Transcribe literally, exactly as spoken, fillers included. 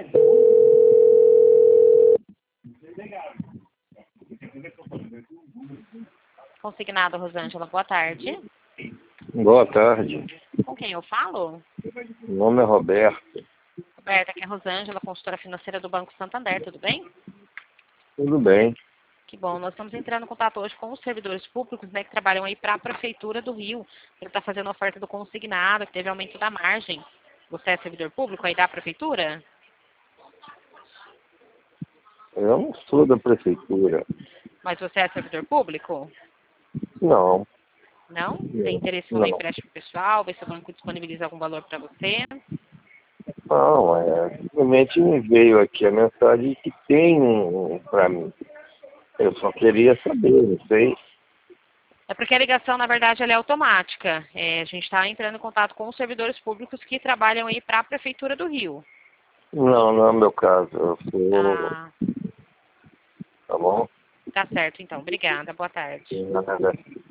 Consignado, Rosângela, boa tarde. Boa tarde. Com quem eu falo? Meu nome é Roberto. Roberta, aqui é a Rosângela, consultora financeira do Banco Santander, tudo bem? Tudo bem. Que bom, nós estamos entrando em contato hoje com os servidores públicos, né, que trabalham aí para a Prefeitura do Rio. Ele está fazendo a oferta do consignado, que teve aumento da margem. Você é servidor público aí da Prefeitura? Eu não sou da prefeitura. Mas você é servidor público? Não. Não? Tem interesse em um Não. empréstimo pessoal, ver se o banco disponibiliza algum valor para você? Não, é. Simplesmente me veio aqui a mensagem que tem um para mim. Eu só queria saber, não sei. É porque a ligação, na verdade, ela é automática. É, a gente está entrando em contato com os servidores públicos que trabalham aí para a Prefeitura do Rio. Não, não é o meu caso. Eu sou. Ah, Tá bom? tá certo, então. Obrigada. Boa tarde. Nada.